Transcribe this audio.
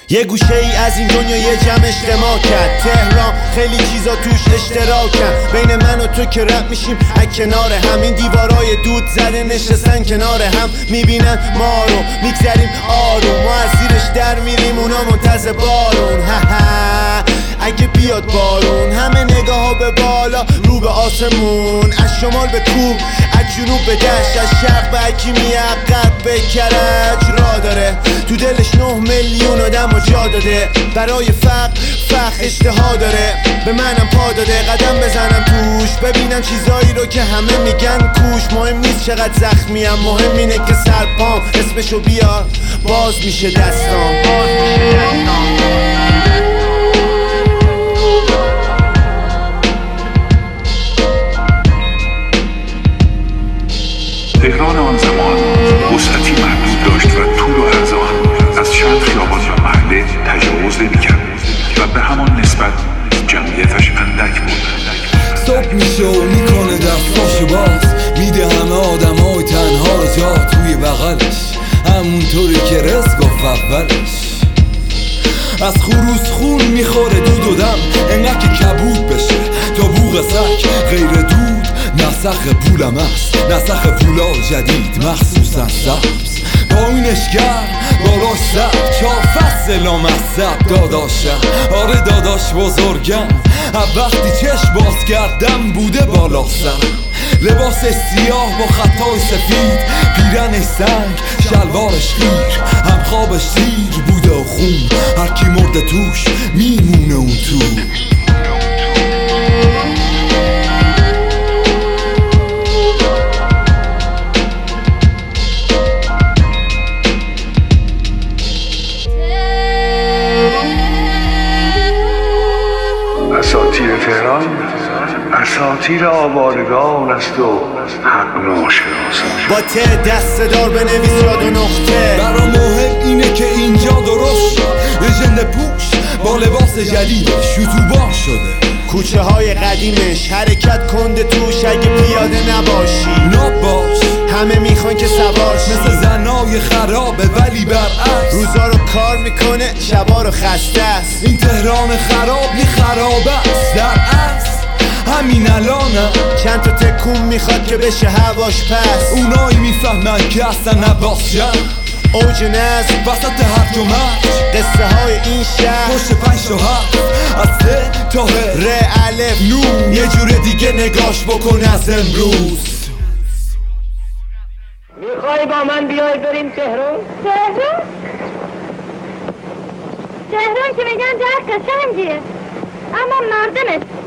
یه گوشه ای از این دنیا یه جمع اجتماع کرد. تهران خیلی چیزا توش اشتراکن، بین من و تو که رپ میشیم از کنار هم. این دیوارای دود زده نشستن کنار هم، میبینن ما رو میگذریم آروم، ما از زیرش در میریم اونا منتظر بارون. اگه بیاد بارون همه نگاه ها به بالا رو به آسمون، از شمال به کوه، از جنوب به دشت، از شرق به حکیمی، عقب به کرج. راه داره تو دلش 9 میلیون آدم و جا داده، برای فقر اشتها داره، به منم پا داده قدم بزنم توش، ببینم چیزایی رو که همه میگن کوش. مهم نیست چقدر زخمیم، مهم اینه که سرپام اسمشو بیار باز میشه دستام. تهران آن زمان وسعتی محدود داشت و طول و عرض آن از چند خیابان و محله تجاوز نمی‌کرد و به همان نسبت جمعیتش اندک بود. صبح میشه و میکنه دستاشو باز، میده همه آدمای تنها رو جا توی بغلش، همونطوری که رزق گفت اولش. از خروس خون میخوره دود و دم، انقدر که کبود بشه تا بوق سک. غیر دود نسخ پولم است، نسخ پولا جدید مخصوصا سبز، پایینش گرم بالاش سرد، 4 فصل لامصب داداشم. آره داداش بزرگم، وقتی چشم باز کردم بوده بالا سرم. لباس سیاه با خطای سفید، پیرنش سنگ شلوارش خیر، هم خوابش سیر بوده و خون، هر کی مرده توش میمونه اون تو. اساطیر تهران اساطیر آوارگان است و حق ناشناسان. با ته دست دار بنویس یاد و نقطه، برا مهم اینه که اینجا درست شد، لژند پوش با لباس جدیدش یوتیوبر شده. کوچه های قدیمش حرکت کنده توش، اگه پیاده نباشی نباش، همه میخوان که سوار شی. مثل زنای خرابه ولی برعکس، روزا رو کار میکنه شبا رو خسته است. این تهران خراب یه خرابه است در اصل، همین الانم چند تا تکون میخواد که بشه هواش پس. اونایی میفهمن که اصلا نباشن اوج نزد وسط هر و مرج، قصه های این شهر پشت 5 تا 7 از ته تا ه ر الف نون، یه جور دیگه نگاش بکن از امروز. میخوای با من بیای بریم تهران؟ تهران که میگن در قشنگیه، اما مردمش